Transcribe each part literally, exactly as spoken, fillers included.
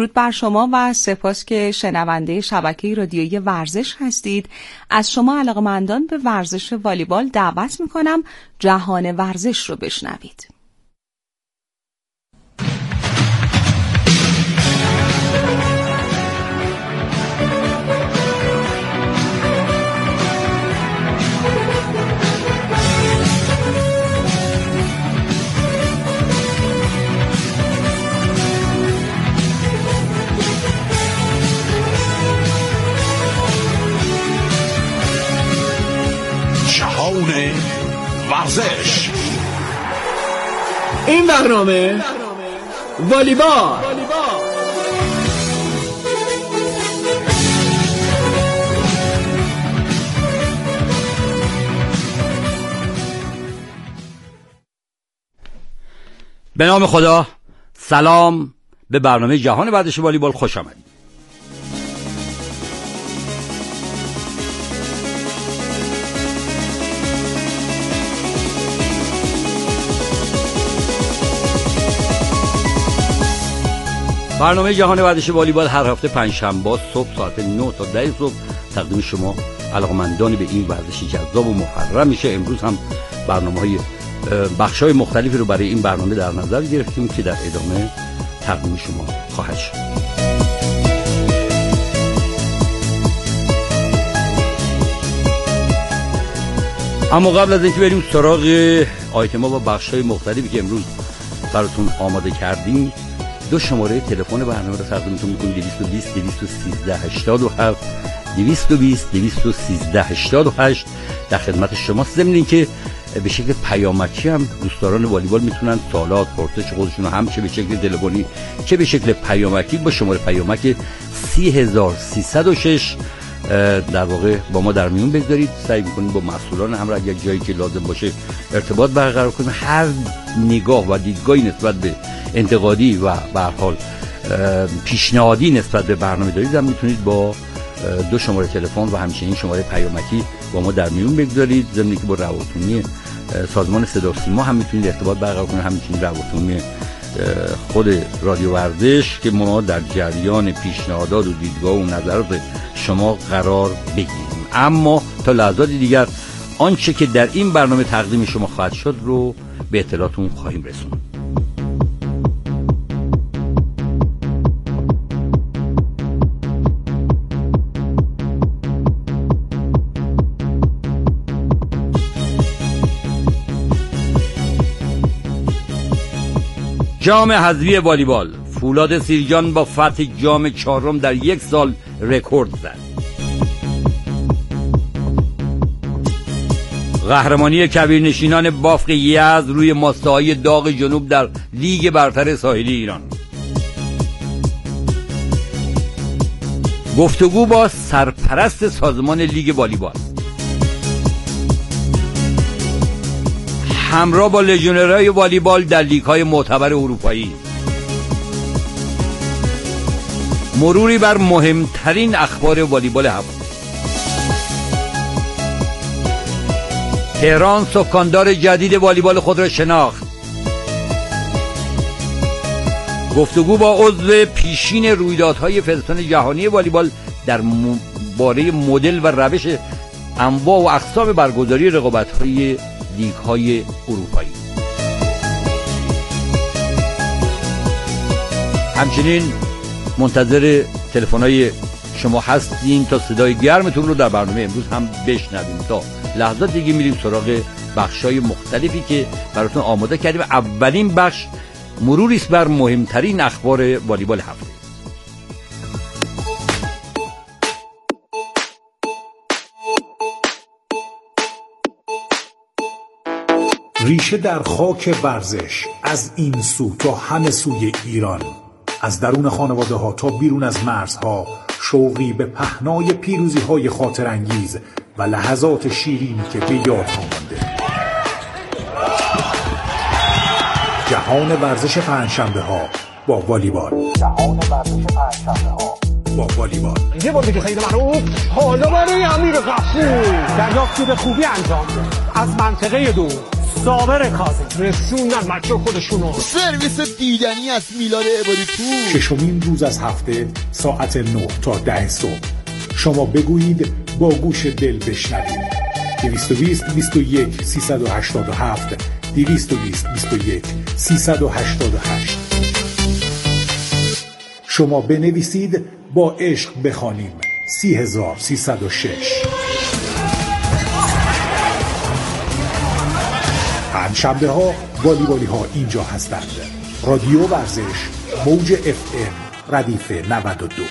درود بر شما و سپاس که شنونده شبکه رادیویی ورزش هستید. از شما علاقه‌مندان به ورزش والیبال دعوت میکنم جهان ورزش رو بشنوید. جهان ورزش. این برنامه والیبال. به نام خدا. سلام، به برنامه جهان ورزش والیبال خوش آمدید. برنامه جهان ورزش والیبال هر هفته پنجشنبه صبح ساعت نه تا ده صبح تقدیم شما علاقه‌مندان به این ورزش جذاب و مفرح میشه. امروز هم برنامه‌های بخش‌های مختلفی رو برای این برنامه در نظر گرفتیم که در ادامه تقدیم شما خواهد شد. اما قبل از اینکه بریم سراغ آیتم‌ها و بخش‌های مختلفی که امروز براتون آماده کردیم، دو شماره تلفن برنامه رو تقدیمتون می‌کنیم: دویست و بیست دویست و سیزده هشتاد و هفت دویست و بیست دویست و سیزده هشتاد و هشت در خدمت شماست. ضمن اینکه به شکل پیامکی هم دوستداران والیبال میتونن سوالات پرسش خودشون رو هم چه به شکل تلفنی چه به شکل پیامکی با شماره پیامک سی هزار سیصد و شش در واقع با ما در میون بگذارید. سعی می‌کنیم با مسئولان هم اگر جایی که لازم باشه ارتباط برقرار کنیم. هر نگاه و دیدگاهی نسبت به انتقادی و به هر حال پیشنهادی نسبت به برنامه دارید هم میتونید با دو شماره تلفن و همچنین شماره پیامکی با ما در میون بگذارید. ضمن که با روابط‌عمومی سازمان صدا و سیما هم میتونید ارتباط برقرار کنید، همچنین روابط‌عمومی خود رادیو ورزش که ما در جریان پیشنهادات و دیدگاه و نظرات شما قرار بگیریم. اما تا لحظات دیگر آنچه که در این برنامه تقدیم شما خواهد شد رو به اطلاعتون خواهیم رسوند. جام حذفی والیبال، فولاد سیرجان با فتح جام چهارم در یک سال رکورد زد. قهرمانی کبیرنشینان بافق یزد روی ماستهای داغ جنوب در لیگ برتر ساحلی ایران. گفتگو با سرپرست سازمان لیگ والیبال. همراه با لژیونرهای والیبال در لیگ‌های معتبر اروپایی. مروری بر مهمترین اخبار والیبال هفته. تهران سکاندار جدید والیبال خود را شناخت. گفتگو با عضو پیشین رویدادهای فدراسیون جهانی والیبال در باره مدل و روش انواع و اقسام برگزاری رقابت‌های لیگ‌های اروپایی. همچنین منتظر تلفن‌های شما هستیم تا صدای گرمتون رو در برنامه امروز هم بشنویم. تا لحظات دیگه میریم سراغ بخش‌های مختلفی که براتون آماده کردیم. اولین بخش مروری است بر مهمترین اخبار والیبال هفته. ریشه در خاک ورزش، از این سو تا همه سوی ایران، از درون خانواده ها تا بیرون از مرزها، شوقی به پهنای پیروزی های خاطر انگیز و لحظات شیرینی که به یاد مانده. جهان ورزش پنجشنبه ها با والیبال. جهان ورزش پنجشنبه ها با والیبال. یه بازی که خیلی معروف، حالا برای امیر غفور دریافتی به خوبی انجام از منطقه دو صابر کاظم رسوندن بچه خودشونو. سرویس دیدنی از میلاد عبادی پور. ششمین روز از هفته ساعت نه تا ده صبح. شما بگویید با گوش دل بشنوید. دویست و بیست بیست و یک سیصد و هشتاد و هفت دویست و بیست بیست و یک سیصد و هشتاد و هشت. شما بنویسید با عشق بخوانیم سی هزار سیصد و شش. پنجشنبه ها والیبالی ها اینجا هستند. رادیو ورزش موج اف ام ردیف نود و دو.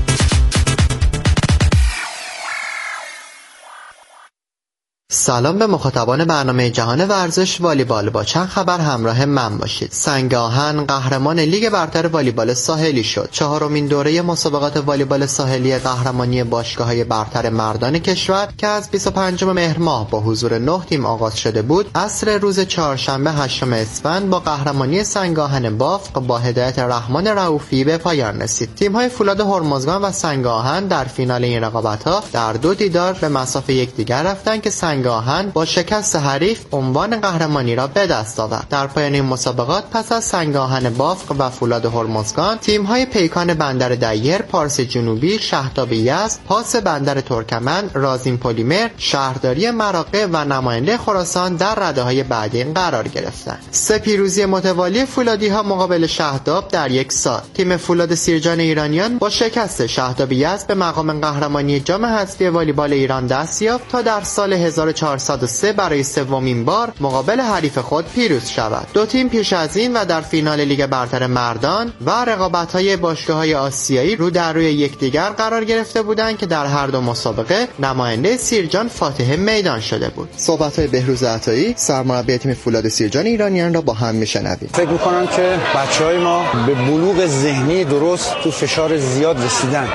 سلام به مخاطبان برنامه جهان ورزش والیبال. با چند خبر همراه من باشید. سنگ آهن قهرمان لیگ برتر والیبال ساحلی شد. چهارمین دوره مسابقات والیبال ساحلی قهرمانی باشگاه‌های برتر مردان کشور که از بیست و پنجم مهر ماه با حضور نه تیم آغاز شده بود، عصر روز چهارشنبه هشتم اسفند با قهرمانی سنگ آهن بافق با هدایت رحمان رؤوفی به پایان رسید. تیم‌های فولاد هرمزگان و سنگ آهن در فینال این رقابت‌ها در دو دیدار به مسافه یکدیگر رفتند که سنگ آهن با شکست حریف عنوان قهرمانی را به دست آورد. در پایان این مسابقات پس از سنگ آهن بافق و فولاد هرمزگان، تیم‌های پیکان بندر دیر، پارس جنوبی، شهداب یزد، پاس بندر ترکمن، رازین پلیمر، شهرداری مراغه و نماینده خراسان در رده‌های بعدی قرار گرفتند. سه پیروزی متوالی فولادی‌ها مقابل شهداب در یک سال. تیم فولاد سیرجان ایرانیان با شکست شهداب یزد به مقام قهرمانی جام حذفی والیبال ایران دست یافت تا در سال هزار و چهارصد و سه برای سومین بار مقابل حریف خود پیروز شود. دو تیم پیش از این و در فینال لیگ برتر مردان و رقابت‌های باشگاه‌های آسیایی رو در روی یکدیگر قرار گرفته بودند که در هر دو مسابقه نماینده سیرجان فاتح میدان شده بود. صحبت‌های بهروز عطایی، سرمربی تیم فولاد سیرجان ایرانیان را با هم میشنویم. فکر می‌کنم که بچه‌های ما به بلوغ ذهنی درست تو فشار زیاد رسیدن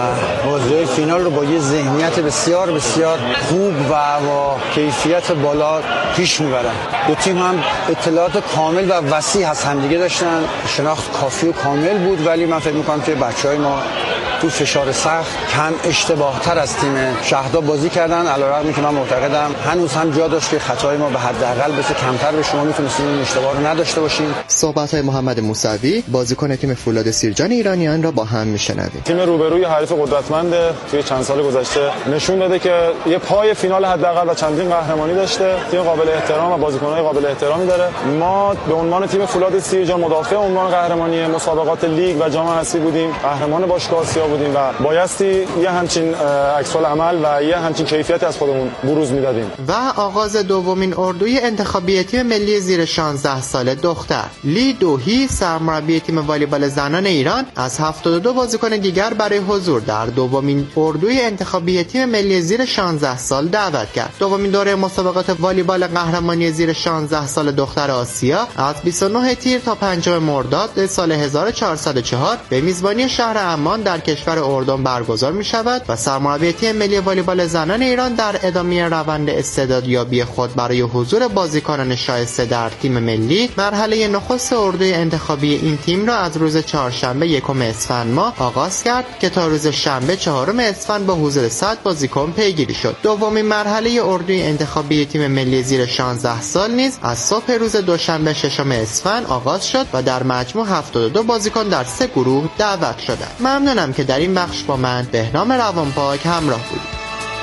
و بازی‌های فینال رو با یه ذهنیت بسیار بسیار خوب و با کیفیت بالا پیش میبرن. دو تیم هم اطلاعات کامل و وسیع از همدیگه داشتن، شناخت کافی و کامل بود، ولی من فکر میکنم که بچهای ما تو فشار سخت کم اشتباه تر از تیم شهداب بازی کردن، علیرغم اینکه من معتقدم هنوز هم جا داشت که خطای ما به حداقل بشه کمتر به شما میتونستیم این اشتباه رو نداشته باشیم. صحبت‌های محمد موسوی، بازیکن تیم فولاد سیرجان ایرانیان را با هم میشنویم. تیم روبروی حریف قدرتمند توی چند سال گذشته نشون داده که یه پای فینال حداقل و چندین قهرمانی داشته. تیم قابل احترام و بازیکن‌های قابل احترامی داره. ما به عنوان تیم فولاد سیرجان مدافع عنوان قهرمانی مسابقات لیگ و جام حذفی بودیم، قهرمان باشگاه آسیا بودیم و بایستی یه همچین عکس العمل و یه همچین کیفیتی از خودمون بروز میدادیم. و آغاز دومین اردوی انتخابی تیم ملی زیر شانزده ساله دختر. لی دوهی، سرمربی تیم والیبال زنان ایران، از هفتاد و دو بازیکن دیگر برای حضور در دومین اردوی انتخابی تیم ملی زیر شانزده سال دعوت کرد. دومین دوره مسابقات والیبال قهرمانی زیر شانزده سال دختر آسیا از بیست و نه تیر تا پنجم مرداد سال هزار و چهارصد و چهار به میزبانی شهر عمان در کشور اردن برگزار می شود و سرمربی تیم ملی والیبال زنان ایران در ادامه روند استعدادیابی خود برای حضور بازیکنان شایسته در تیم ملی، مرحله نخست اردوی انتخابی این تیم را از روز چهارشنبه یکم اسفند ماه آغاز کرد که تا روز شنبه چهارم اسفند با حضور صد بازیکن پیگیری شد. دومین مرحله اردوی انتخابی تیم ملی زیر شانزده سال نیز از صبح روز دوشنبه ششم اسفند آغاز شد و در مجموع هفتاد و دو بازیکن در سه گروه دعوت شدند. ممنونم که در این بخش با من بهنام روانپاک همراه بودید.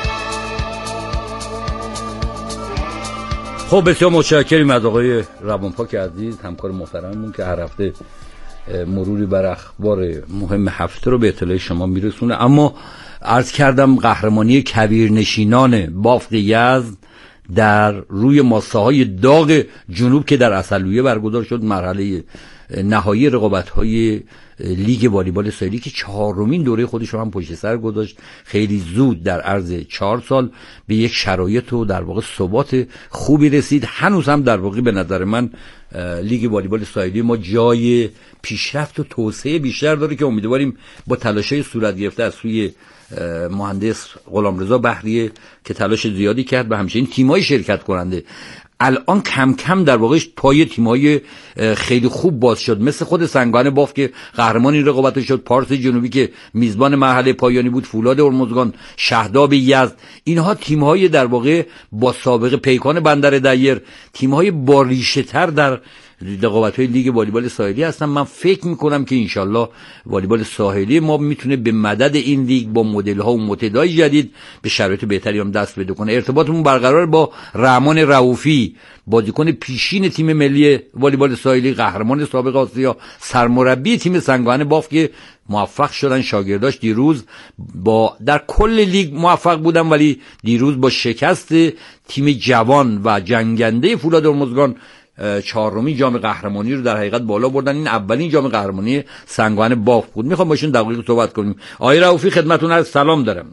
خب بسیار متشکریم از آقای روانپاک عزیز، همکار محترممون که هر هفته مروری بر اخبار مهم هفته رو به اطلاع شما میرسونه. اما عرض کردم قهرمانی کبیرنشینان بافق یزد در روی ماسه‌های داغ جنوب که در عسلویه برگزار شد، مرحله نهایی رقابت‌های لیگ والیبال ساحلی که چهارمین دوره خودش رو هم پشت سر گذاشت، خیلی زود در عرض چهار سال به یک شرایط و در واقع ثبات خوبی رسید. هنوز هم در واقع به نظر من لیگ والیبال ساحلی ما جای پیشرفت و توسعه بیشتر داره که امیدواریم با تلاش‌های صورت گرفته از سوی مهندس غلامرضا بحریه که تلاش زیادی کرد و همچنین تیم‌های شرکت کننده الان کم کم در واقع پای تیم‌های خیلی خوب باز شد، مثل خود سنگان باف که قهرمان این رقابت شد، پارس جنوبی که میزبان مرحله پایانی بود، فولاد هرمزگان، شهداب یزد. اینها تیم‌های در واقع با سابقه، پیکان بندر دیر، تیم‌های با ریشه‌تر در رقابت‌های لیگ والیبال ساحلی هستن. من فکر می‌کنم که انشالله والیبال ساحلی ما میتونه به مدد این لیگ با مدل‌ها و متدای جدید به شرایط بهتری هم دست پیدا کنه. ارتباطمون برقرار با رحمان رؤوفی، بازیکن پیشین تیم ملی والیبال ساحلی، قهرمان سابق آسیا، سرمربی تیم سنگان باف که موفق شدن. شاگرداش دیروز با در کل لیگ موفق بودن، ولی دیروز با شکست تیم جوان و جنگنده فولاد هرمزگان چهارمی جام قهرمانی رو در حقیقت بالا بردن. این اولین جام قهرمانی سنگان باف بود. میخوام باشون دقیق صحبت کنیم. آقای رؤوفی خدمتتون عرض سلام دارم.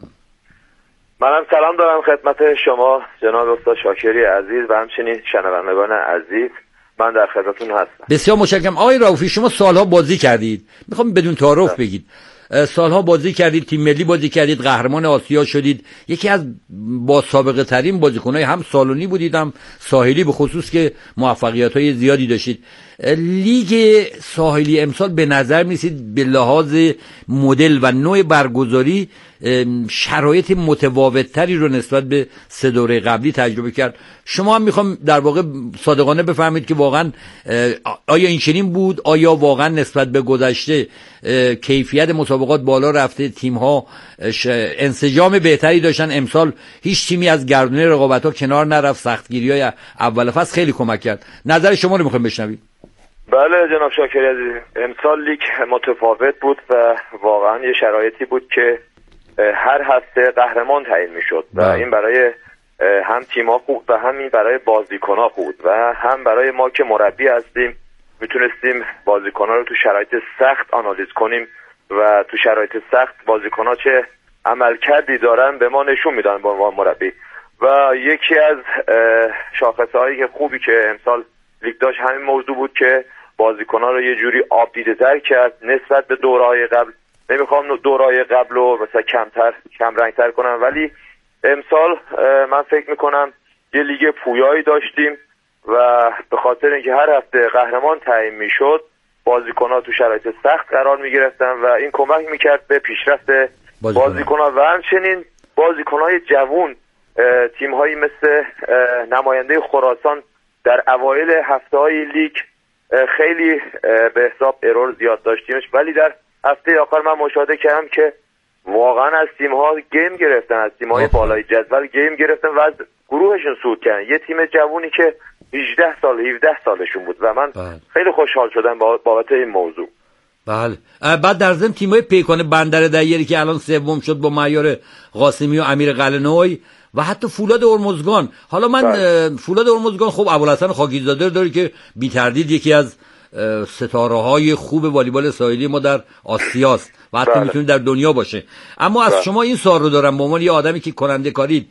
منم سلام دارم خدمت شما جناب استاد شاکری عزیز و همچنین شنوندگان عزیز. من در خدمتتون هستم. بسیار متشکرم. آقای رؤوفی شما سالها بازی کردید، میخوام بدون تعارف بگید. سالها بازی کردید، تیم ملی بازی کردید، قهرمان آسیا شدید، یکی از با سابقه ترین بازیکن‌های هم سالونی بودید هم ساحلی به خصوص که موفقیت‌های زیادی داشتید. لیگ ساحلی امسال به نظر می‌رسید به لحاظ مدل و نوع برگزاری شرایط متفاوت‌تری رو نسبت به سه دوره قبلی تجربه کرد. شما هم میخوام در واقع صادقانه بفهمید که واقعا آیا این چنین بود؟ آیا واقعا نسبت به گذشته کیفیت مسابقات بالا رفته، تیم‌ها انسجام بهتری داشتن؟ امسال هیچ تیمی از گردونه رقابت‌ها کنار نرفت، سختگیری‌های اول فصل خیلی کمک کرد. نظر شما رو میخوام بشنوید. بله جناب شاکری عزیز، امسال لیگ متفاوت بود و واقعا یه شرایطی بود که هر هفته قهرمان تعیین میشد و این برای هم تیم‌ها خوب و همین برای بازیکن‌ها خوب و هم برای ما که مربی هستیم میتونستیم بازیکن‌ها رو تو شرایط سخت آنالیز کنیم و تو شرایط سخت بازیکن‌ها چه عملکردی دارن به ما نشون میدن به عنوان مربی. و یکی از شاخصه‌های خوبی که امسال لیگ داشت همین موضوع بود که بازیکن‌ها رو یه جوری آپدیت‌تر کرد نسبت به دوره‌های قبل. نمیخوام دوره‌های قبل رو مثلا کمتر کم رنگتر کنم، ولی امسال من فکر میکنم یه لیگ پویایی داشتیم و به خاطر اینکه هر هفته قهرمان تعیین میشد بازیکن‌ها تو شرایط سخت قرار میگرفتن و این کمک میکرد به پیشرفت بازیکن‌ها و همچنین بازیکن‌های جوون. تیم‌هایی مثل نماینده خراسان در اوایل هفته‌های لیگ خیلی به حساب ارور زیاد داشتیمش، ولی در هفته آخر من مشاهده کردم که واقعا از تیم‌ها گیم گرفتن، از تیم‌های بالای جدول گیم گرفتن و از گروهشون صعود کردن. یه تیم جوونی که هجده سال هفده سالشون بود و من بله. خیلی خوشحال شدم بابت این موضوع. بله. بعد در ضمن تیم‌های پیکان بندر دریری که الان سوم شد با معیار قاسمی و امیر قلعه‌نوی و حتی فولاد هرمزگان. حالا من بله. فولاد هرمزگان خب ابوالحسن خاکیزاده داره که بی تردید یکی از ستاره‌های خوب والیبال ساحلی ما در آسیاست و حتی بله. میتونه در دنیا باشه. اما از بله. شما این سوال رو دارم به عنوان یه آدمی که کننده کارید،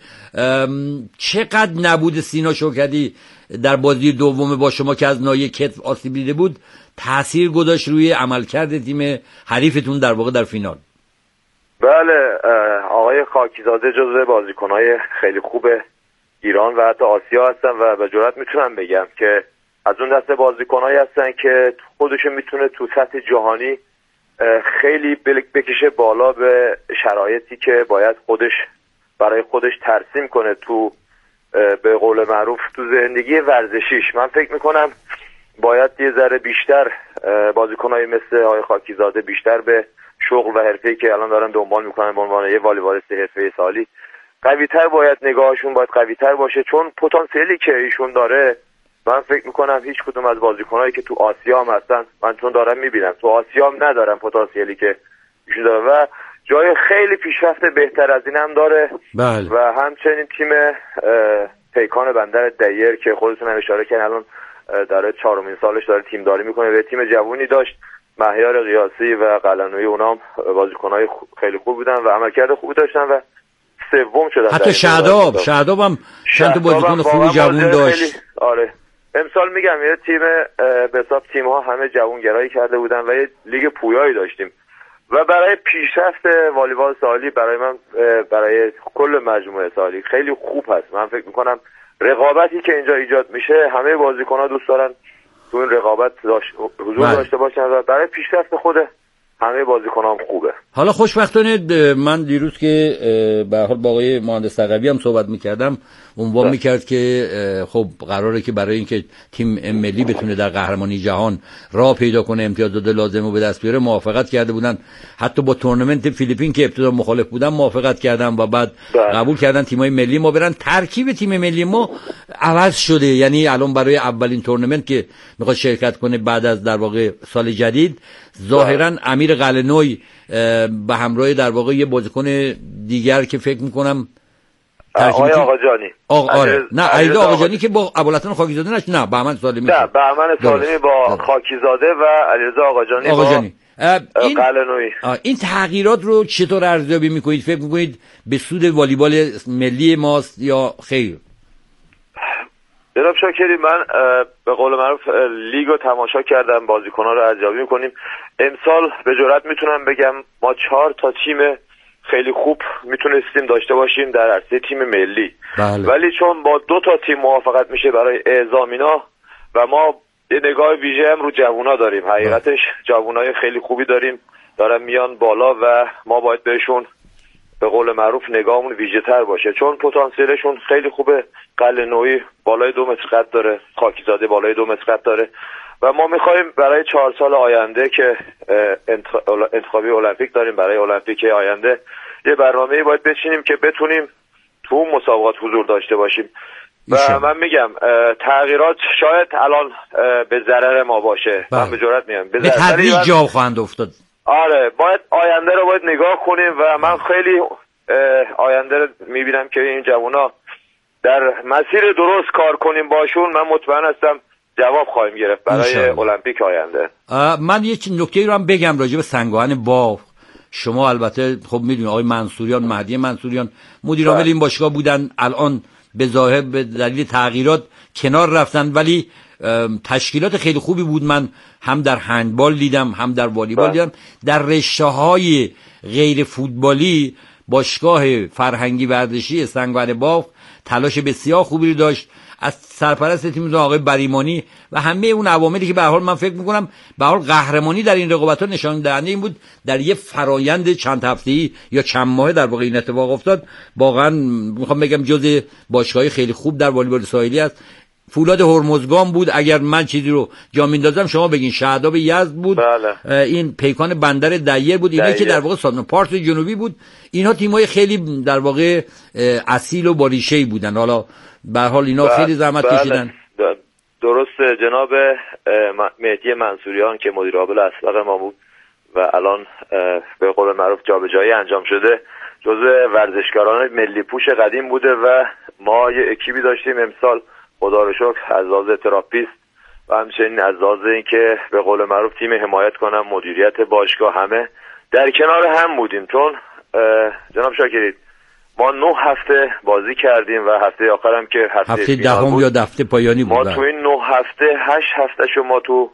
چقدر نبود سینا شوکتی در بازی دوم با شما که از ناحیه کتف آسیب دیده بود تأثیر گذاشت روی عملکرد تیم حریفتون در واقع در فینال؟ بله، آقای خاکیزاده جزو بازیکن‌های خیلی خوب ایران و حتی آسیا هستن و به جرئت میتونم بگم که از اون دسته بازیکنایی هستن که خودشون میتونه تو سطح جهانی خیلی بکشه بالا به شرایطی که باید خودش برای خودش ترسیم کنه تو به قول معروف تو زندگی ورزشیش. من فکر میکنم باید یه ذره بیشتر بازیکنایی مثل آقای خاکیزاده بیشتر به شغل و حرفه‌ای که الان دارن دنبال میکنن به عنوان یه والیبالیست حرفه‌ای سالی قوی‌تر باید نگاهشون باید قوی‌تر باشه، چون پتانسیلی که ایشون داره من فکر میکنم هیچ کدوم از بازیکنایی که تو آسیا هم هستن، من چون دارم میبینم تو آسیا هم ندارن پتانسیلی که ایشون داره و جای خیلی پیشرفت بهتر از این هم داره. بله. و همچنین تیم پیکان بندر دیر که خودتون هم اشاره کردین الان داره چهارمین سالش داره تیم داری میکنه و تیم جوونی داشت، مهیار قیاسی و قلعه‌نویی، اونام بازیکنای خیلی خوب بودن و عملکرد خوبی داشتن و سوم شدن. حتی شهداب شهداب هم چند تا بازیکن خوب جوون داشت. آره امسال میگم یه تیم به حساب تیم‌ها همه جوونگرایی کرده بودن و یه لیگ پویایی داشتیم و برای پیشرفت والیبال ساحلی برای من برای کل مجموعه ساحلی خیلی خوب هست. من فکر میکنم رقابتی که اینجا ایجاد میشه همه بازیکن‌ها دوست دارن تو این رقابت داشت حضور داشته باشن و برای پیشرفت خود همه بازیکن‌ها هم خوبه. حالا خوشبختانه من دیروز که به هر حال با آقای مهندس تقوی هم صحبت می‌کردم عنوان می‌کرد که خب قراره که برای اینکه تیم ملی بتونه در قهرمانی جهان راه پیدا کنه امتیازات لازم رو به دست بیاره موافقت کرده بودن، حتی با تورنمنت فیلیپین که ابتدا مخالف بودن موافقت کردن و بعد ده. قبول کردن تیم‌های ملی ما برن. ترکیب تیم ملی ما عوض شده، یعنی الان برای اولین تورنمنت که میخواد شرکت کنه بعد از در واقع سال جدید ظاهرا امیر قلعه‌نوی به همراه در واقع یه بازیکن دیگر که فکر میکنم آقای آقاجانی آقا آره نه علی آقاجانی که با ابوالحسن خاکیزاده نش نه بهمن سالمی نه بهمن سالمی با خاکیزاده و علیرضا آقاجانی آقاجانی با این قلعه‌نوی. این تغییرات رو چطور ارزیابی میکنید؟ فکر میکنید به سود والیبال ملی ماست یا خیر؟ جناب شاکری، من به قول معروف لیگ رو تماشا کردم، بازیکن‌ها رو ارزیابی میکنیم. امسال به جرئت میتونم بگم ما چهار تا تیم خیلی خوب میتونستیم داشته باشیم در عرصه تیم ملی. بله. ولی چون با دو تا تیم موافقت میشه برای اعزام اینا و ما یه نگاه ویژه هم رو جوونا داریم، حقیقتش جوونای خیلی خوبی داریم دارن میان بالا و ما باید بهشون به قول معروف نگاهمون ویژه تر باشه چون پتانسیلشون خیلی خوبه. قلعه‌نوی بالای دو متر قد داره، خاکیزاده بالای دو متر قد داره و ما میخوایم برای چهار سال آینده که انتخابی المپیک داریم، برای المپیک آینده یه برنامه‌ای باید بچینیم که بتونیم تو اون مسابقات حضور داشته باشیم. و من میگم تغییرات شاید الان به ضرر ما باشه. بله. من به جرئت میگم به تدریج جا خواهند افتاد. آره باید آینده رو باید نگاه کنیم و من خیلی آینده رو میبینم که این جوونا در مسیر درست کار کنیم باشون، من مطمئن هستم جواب خواهیم گرفت برای المپیک آینده. من یه نکته رو هم بگم راجع به سنگاهن باف. شما البته خب میدونید آقای منصوریان، مهدی منصوریان مدیر عامل این باشگاه بودن، الان به ظاهر به دلیل تغییرات کنار رفتن، ولی تشکیلات خیلی خوبی بود. من هم در هندبال دیدم هم در والیبال دیدم. در رشته‌های غیر فوتبالی باشگاه فرهنگی ورزشی سنگاهن باف تلاش بسیار خوبی داشت از سرپرست تیم آقای بریمانی و همه اون عواملی که به هر حال من فکر می‌کنم به هر حال قهرمانی در این رقابت‌ها نشان دهنده این بود در یه فرایند چند هفته‌ای یا چند ماهه در واقع این اتفاق افتاد. واقعا میخوام بگم جزء باشگاه‌های خیلی خوب در والیبال ساحلی است. فولاد هرمزگان بود، اگر من چیزی رو جا میندازم شما بگین. شهداب یزد بود. بله. این پیکان بندر دیر بود، اینایی که در واقع سازمان پارس جنوبی بود. اینها تیم‌های خیلی در واقع اصیل و باریشه‌ای بودن. حالا به هر حال اینا بله. خیلی زحمت بله. کشیدن. درسته جناب مهدی منصوریان که مدیر عامل اسبق ما بود و الان به قول معروف جابجایی انجام شده، جزء ورزشکاران ملی پوش قدیم بوده و ما یه اکیبی داشتیم امسال خدا رو شکر از لحاظ تراپیست و همچنین از لحاظ اینکه به قول معروف تیم حمایت کنم، مدیریت باشگاه، همه در کنار هم بودیم. چون جناب شاکرید ما نه هفته بازی کردیم و هفته آخرم که هفته, هفته دهم یا هفته پایانی بود. ما تو این نه هفته هشت هفتهشو ما تو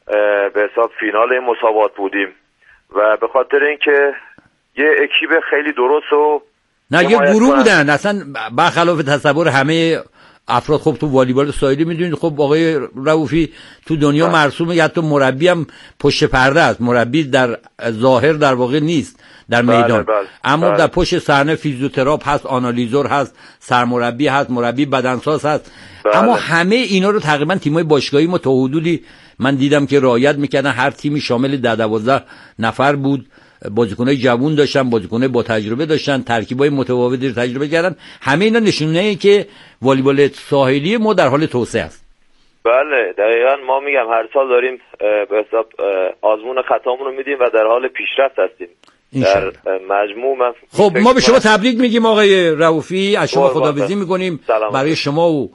به حساب فینال این مسابقات بودیم و به خاطر اینکه یه اکیب خیلی درست و نه یه گروه بودن اصلا برخلاف تصور همه افراد. خب تو والیبال ساحلی میدونید خب آقای رؤوفی تو دنیا مرسومه، یا حتی مربی هم پشت پرده است، مربی در ظاهر در واقع نیست در میدان. بله بله اما بله. در پشت صحنه فیزیوتراپ هست، آنالیزور هست، سرمربی هست، مربی بدنساز هست. بله. اما همه اینا رو تقریبا تیم‌های باشگاهی ما تا حدودی من دیدم که رعایت میکردن. هر تیمی شامل ده دوازده نفر بود، بازیکنای جوان داشتن، بازیکنای با تجربه داشتن، ترکیبای متفاوتی رو تجربه کردن. همه اینا نشونه‌ای که والیبال ساحلی ما در حال توسعه است. بله دقیقاً. ما میگم هر سال داریم به حساب آزمون خطامون رو میدیم و در حال پیشرفت هستیم در مجموع. من خب ما به شما تبریک میگیم آقای رؤوفی، از شما خداحافظی میکنیم. برای شما و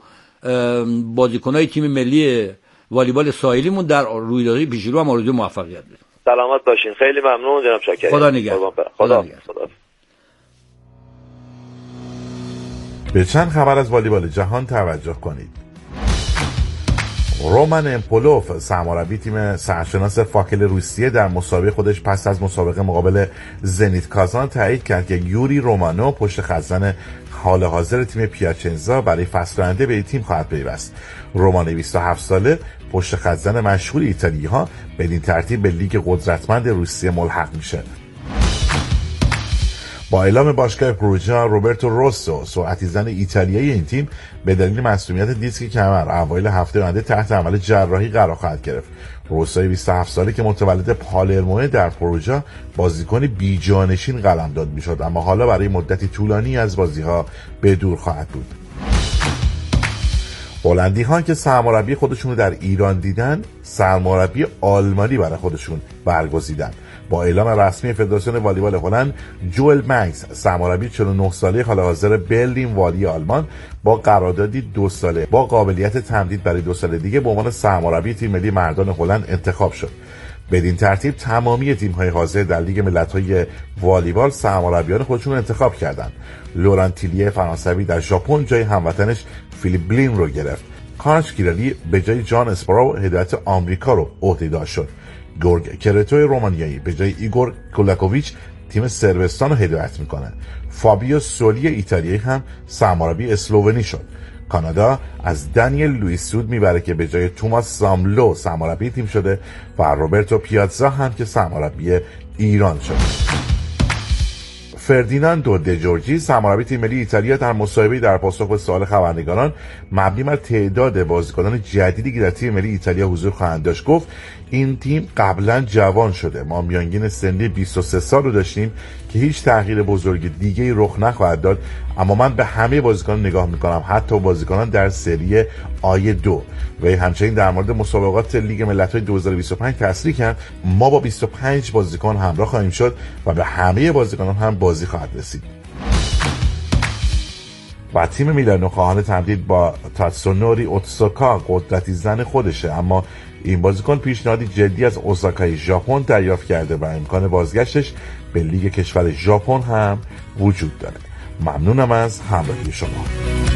بازیکنای تیم ملی والیبال ساحلیمون در رویدادهای پیشرو هم آرزوی موفقیت بدیم. سلامت باشین. خیلی ممنون جناب شاکری. خدا نگهدار. خدا نگهدار. به چند خبر از والیبال جهان توجه کنید. رومان امپولوف سرمربی تیم سرشناس فاکل روسیه در مسابقه خودش پس از مسابقه مقابل زنیت کازان تایید کرد که یوری رومانو پشت خزان حال حاضر تیم پیاچنزا برای فصل آینده به این تیم خواهد پیوست. رومانو بیست و هفت ساله پشت خزان مشهور ایتالیایی ها بدین ترتیب به لیگ قدرتمند روسیه ملحق میشه. با اعلام باشگاه پروژا، روبرتو روسو سرعتی زن ایتالیایی این تیم به دلیل مصدومیت دیسک کمر اوایل هفته آینده تحت عمل جراحی قرار خواهد گرفت. روسو بیست و هفت ساله که متولد پالرمو در پروژا بازیکن بیجانشین قلمداد میشد، اما حالا برای مدتی طولانی از بازی‌ها به دور خواهد بود. هلندی ها که سرمربی خودشون رو در ایران دیدن، سرمربی آلمانی برای خودشون برگزیدن. با اعلام رسمی فدراسیون والیبال هلند، جوئل مکس سرمربی چهل و نه ساله حال حاضر برلین والی آلمان با قراردادی دو ساله با قابلیت تمدید برای دو سال دیگه به عنوان سرمربی تیم ملی مردان هلند انتخاب شد. بدین ترتیب تمامی تیم‌های حاضر در لیگ ملت‌های والیبال سرمربیان خودشون رو انتخاب کردند. لوران تیلیه فرانسوی در ژاپن جای هموطنش فیلیپ بلین رو گرفت. کارش گیرالی به جای جان اسپارو هدایت آمریکا رو عهده‌دار شد. گورگ کرتوی رومانیایی به جای ایگور کولاکوویچ تیم صربستان رو هدایت میکنه. فابیو سولی ایتالیایی هم سرمربی اسلوونی شد. کانادا از دانیل لوئیس سود میبره که به جای توماس ساملو سرمربی تیم شده و روبرتو پیاززا هم که سرمربی ایران شده. فردیناندو دجورجی سرمربی تیم ملی ایتالیا در مصاحبه‌ای در پاسخ به سوال خبرنگاران مبنی بر تعداد بازیکنان جدیدی که در تیم ملی ایتالیا حضور خواهند داشت گفت این تیم قبلا جوان شده. ما میانگین سنی بیست و سه سال رو داشتیم که هیچ تغییر بزرگ دیگه‌ای رخ نخواهد داد، اما من به همه بازیکنان نگاه میکنم، حتی بازیکنان در سری آی دو. و همچنین در مورد مسابقات لیگ ملت‌های دو هزار و بیست و پنج تصریح کرد ما با بیست و پنج بازیکن همراه خواهیم شد و به همه بازیکنان هم بازی خواهد رسید. و تیم میلانو خواهان تمدید با تاتسونوری اوتسوکا قدرتی زن خودشه، اما این بازیکن پیشنهادی جدی از اوساکای ژاپن دریافت کرده و امکان بازگشتش به لیگ کشور ژاپن هم وجود داره. ممنونم از همراهی شما.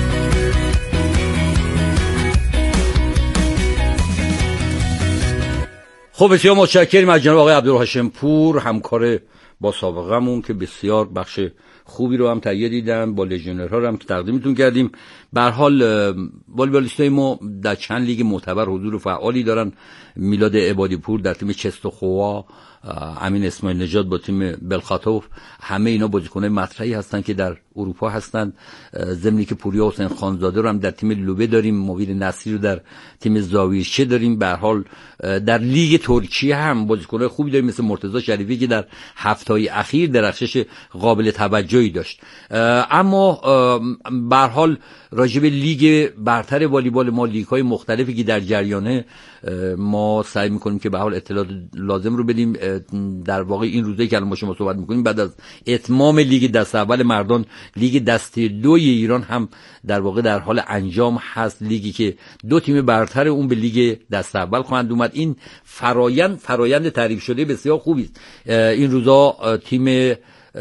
خب بسیار متشکریم از جناب آقای عبدالهاشم پور، همکار با سابقه‌مون که بسیار بخش خوبی رو هم تهیه دیدن، با لژیونرها رو هم که تقدیمتون کردیم. به هر حال والیبالیستای ما در چند لیگ معتبر حضور فعالی دارن. میلاد عبادی پور در تیم چستوخوا، امین اسماعیل نژاد با تیم بلخاتوف، همه اینا بازیکن‌های مطرحی هستن که در اروپا هستن. ضمنی که پوریا حسین خانزاده رو هم در تیم لوبه داریم، مویر نصیری رو در تیم زاویشه داریم. به هر حال در لیگ ترکیه هم بازیکن‌های خوبی داریم مثل مرتضی شریفی که در هفته‌های اخیر درخشش قابل توجهی داشت. اما به هر حال راجع به لیگ برتر والیبال ما، لیگ‌های مختلفی که در جریانه، ما سعی می‌کنیم که به هر حال اطلاعات لازم رو بدیم. در واقع این روزایی که الان با شما صحبت می‌کنیم بعد از اتمام لیگ دسته اول مردان، لیگ دسته دوی ایران هم در واقع در حال انجام هست، لیگی که دو تیم برتر اون به لیگ دسته اول خواهند اومد. این فرایند فرایند تعریف شده بسیار خوبی است. این روزا تیم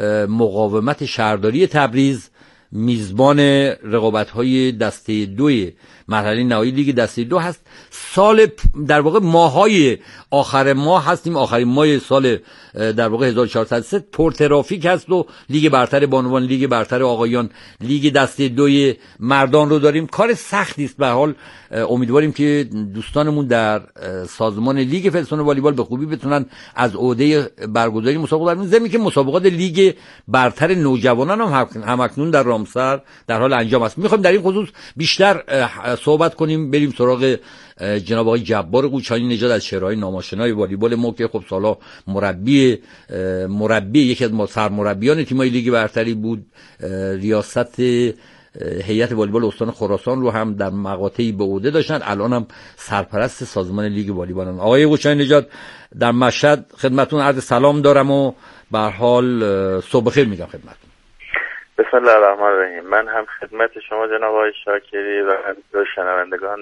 مقاومت شهرداری تبریز میزبان رقابت‌های دسته دوی مرحله نهایی لیگ دسته دو هست. سال در واقع ماهای آخر ماه هستیم، آخرین ماه سال در واقع هزار و چهارصد و سه پرترافیک هست و لیگ برتر بانوان، لیگ برتر آقایان، لیگ دسته دوی مردان رو داریم. کار سختی است. به حال امیدواریم که دوستانمون در سازمان لیگ فدراسیون والیبال به خوبی بتونن از عهده برگزاری مسابقات در زمین که مسابقات لیگ برتر نوجوانان هم همکنون در رامسر در حال انجام است. میخوایم در این خصوص بیشتر صحبت کنیم، بریم سراغ جناب آقای جبار قوچانی نژاد از چهره‌های ناماشنای والیبال ما که خب سالا مربی مربی یکی از سرمربیان تیم‌های لیگ برتری بود. ریاست هیئت والیبال استان خراسان رو هم در مقاطعی به عهده داشتن، الان هم سرپرست سازمان لیگ والیبالن. آقای قوچانی نژاد در مشهد خدمتتون عرض سلام دارم و به هر حال صبح بخیر میگم خدمتتون. بسم الله الرحمن الرحیم. من هم خدمت شما جناب آقای شاکری و شنوندگان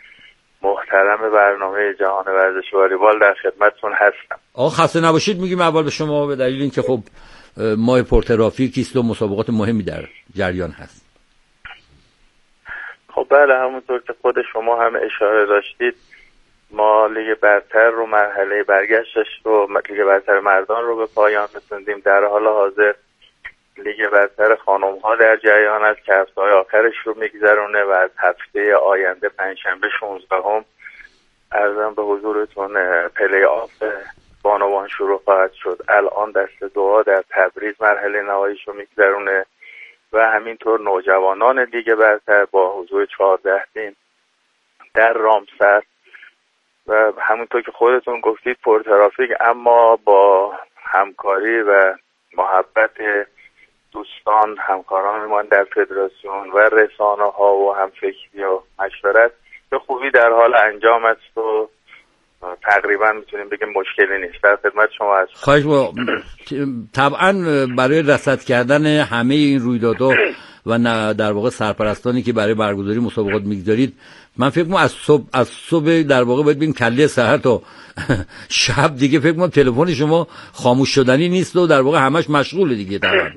محترم برنامه جهان ورزش والیبال در خدمتتون هستم. آقا خسته نباشید میگیم اول به شما، به دلیل اینکه خب ماه پرترافیک است و مسابقات مهمی در جریان هست. خب بله، همونطور که خود شما هم اشاره داشتید ما لیگ برتر رو مرحله برگشتش رو لیگ برتر مردان رو به پایان رسوندیم. در حال حاضر لیگ برتر خانم ها در جریان است که هفته های آخرش رو میگذرونه و از هفته آینده پنجشنبه شانزدهم عرضم به حضورتون پلی آف بانوان شروع خواهد شد. الان دست دعا در تبریز مرحله نهاییش رو میگذرونه و همینطور نوجوانان لیگ برتر با حضور چهارده تیم در رامسر و همونطور که خودتون گفتید پرترافیک، اما با همکاری و محبت دوستان همکاران ما در فدراسیون و رسانه ها و همفکری و مشورت به خوبی در حال انجام است و تقریبا میتونیم بگیم مشکلی نیست. در خدمت شما هستم. خواهش با طبعا برای رصد کردن همه این رویدادها و در واقع سرپرستانی که برای برگزاری مسابقات میگذارید، من فکر می‌کنم از صبح از صبح در واقع باید ببین کله سحر تا شب دیگه فکر می‌کنم تلفن شما خاموش شدنی نیست و در واقع همش مشغوله دیگه. طبعا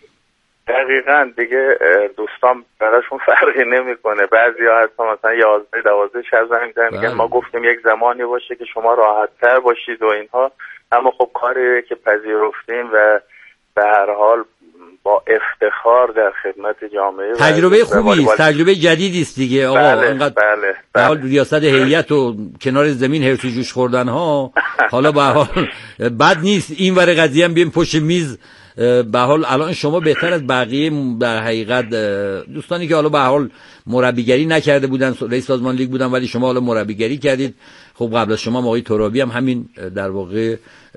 دقیقاً دیگه دوستان براشون فرقی نمیکنه. بعضیا هستن مثلا یازده دوازده شب زنگ میزنن میگن ما گفتیم یک زمانی باشه که شما راحت‌تر باشید و اینها، اما خب کاری که پذیرفتیم و به هر حال با افتخار در خدمت جامعه تجربه خوبی است، تجربه جدیدی است دیگه آقا. بله، اینقدر بله، به حال ریاست هیئت و کنار زمین هرسی جوش خوردن ها حالا به حال بد نیست. این ور قضیه هم بیم پشت میز. به حال الان شما بهتر از بقیه در حقیقت دوستانی که حالا به حال مربیگری نکرده بودن، رئیس سازمان لیگ بودن، ولی شما حالا مربیگری کردید. خب قبل از شما آقای ترابی هم همین در واقع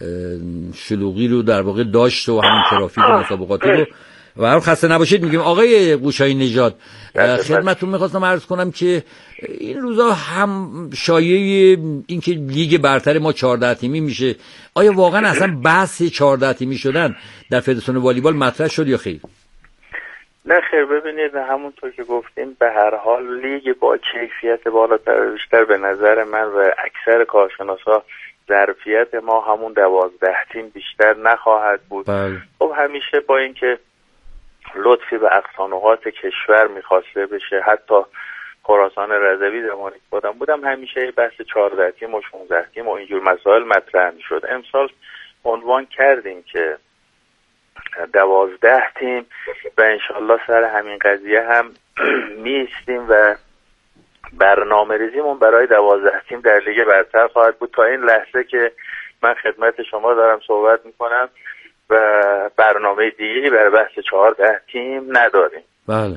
شلوغی رو در واقع داشت و همین ترافیک و مسابقاتی رو. و هر خسته نباشید میگیم. آقای قوشایی نژاد، خدمتتون میخواستم عرض کنم که این روزا هم شایعه این که لیگ برتر ما چهارده تیمی میشه، آیا واقعا اصلا بحث چهارده تیمی شدن در فدراسیون والیبال مطرح شد یا خیر؟ نه خیر، ببینید همونطور که گفتیم به هر حال لیگ با کیفیت بالاتر بیشتر به نظر من و اکثر کارشناسا ظرفیت ما همون دوازده تیم بیشتر نخواهد بود. بله. خب همیشه با اینکه لطفی به اقصانوات کشور میخواسته بشه، حتی خراسان رضوی زمانی که خودم بودم همیشه بحث چهارده تیم و شانزده تیم و اینجور مسائل مطرح میشد. امسال عنوان کردیم که دوازده تیم و انشالله سر همین قضیه هم میستیم و برنامه ریزیمون برای دوازده تیم در لیگ برتر خواهد بود. تا این لحظه که من خدمت شما دارم صحبت میکنم و برنامه دیگری برای بحث چهارده تیم نداریم. بله.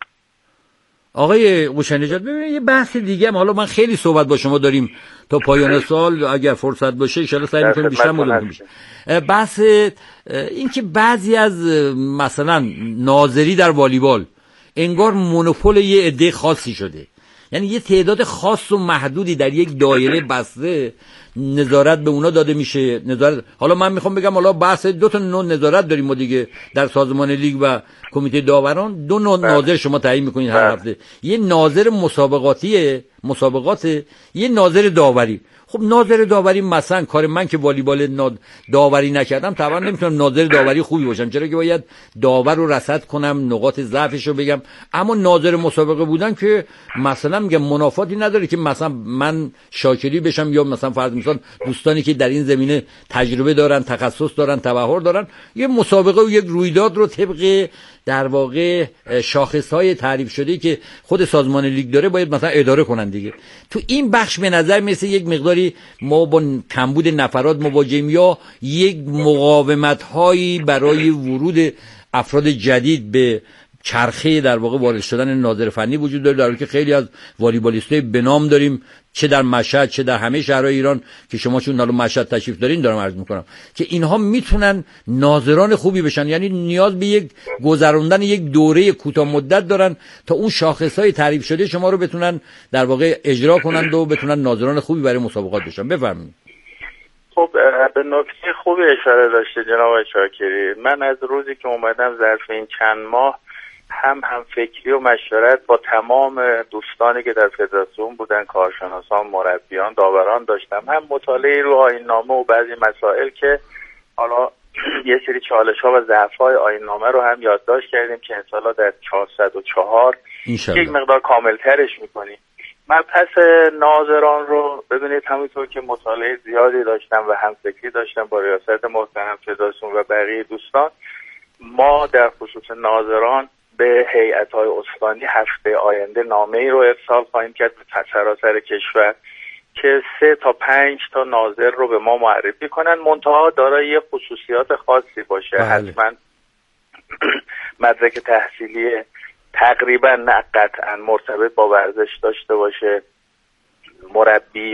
آقای قوشایی نژاد، ببینید یه بحث دیگه هم، حالا من خیلی صحبت با شما داریم تا پایان سال، اگر فرصت باشه ان شاءالله سعی می‌کنیم بیشتر مطمئن بشیم. بحث این که بعضی از مثلا ناظری در والیبال انگار مونوپول یه عده خاصی شده، یعنی یه تعداد خاص و محدودی در یک دایره بسته نظارت به اونا داده میشه. نظارت، حالا من میخوام بگم حالا بحث دو تا نوع نظارت داریم ما دیگه در سازمان لیگ و کمیته داوران. دو نوع ناظر شما تعیین میکنید هر هفته، یه ناظر مسابقاتی مسابقات، یه ناظر داوری. خب ناظر داوری مثلا کار من که والیبال داوری نکردم طبعا نمیتونم ناظر داوری خوبی باشم، چرا که باید داور رو رصد کنم، نقاط ضعفش رو بگم. اما ناظر مسابقه بودن که مثلا میگم منافاتی نداره که مثلا من شاکری بشم یا مثلا فرض مثلا دوستانی که در این زمینه تجربه دارن، تخصص دارن، تبحر دارن، یه مسابقه و یک رویداد رو طبق در واقع شاخص‌های تعریف شده که خود سازمان لیگ داره باید مثلا اداره کنن دیگه. تو این بخش به نظر میرسه یک مقداری ما با کمبود نفرات مواجهیم یا یک مقاومت‌هایی برای ورود افراد جدید به چرخه در واقع وارد شدن ناظر فنی وجود داره، در حالی که خیلی از والیبالیستای به نام داریم چه در مشهد چه در همه شهرهای ایران که شما چون حالا مشهد تشریف دارین دارم عرض میکنم که اینها میتونن ناظران خوبی بشن، یعنی نیاز به یک گذراندن یک دوره کوتاه مدت دارن تا اون شاخصهای تعریف شده شما رو بتونن در واقع اجرا کنند و بتونن ناظران خوبی برای مسابقات بشن. بفرمایید. خب به نکته خوبی اشاره داشته جناب شاکری. من از روزی که اومدم ظرف این چند ماه هم هم فکری و مشورت با تمام دوستانی که در فدراسیون بودن، کارشناسان، مربیان، داوران داشتم، هم مطالعه رو آیین نامه و بعضی مسائل که حالا یه سری چالش ها و ضعف های آیین نامه رو هم یادداشت کردیم که انشالله در چهارصد و چهار یک مقدار کامل ترش میکنیم. مبحث ناظران رو ببینید همونطور که مطالعه زیادی داشتم و همفکری داشتم با ریاست محترم فدراسیون و بقیه دوستان، ما در خصوص ناظران به هیئت‌های استانی هفته آینده نامه‌ای رو ارسال خواهیم کرد به سراسر کشور که سه تا پنج تا ناظر رو به ما معرفی کنن، منتها دارای یه خصوصیات خاصی باشه. بله. حتما مدرک تحصیلی تقریبا نه قطعا مرتبط با ورزش داشته باشه، مربی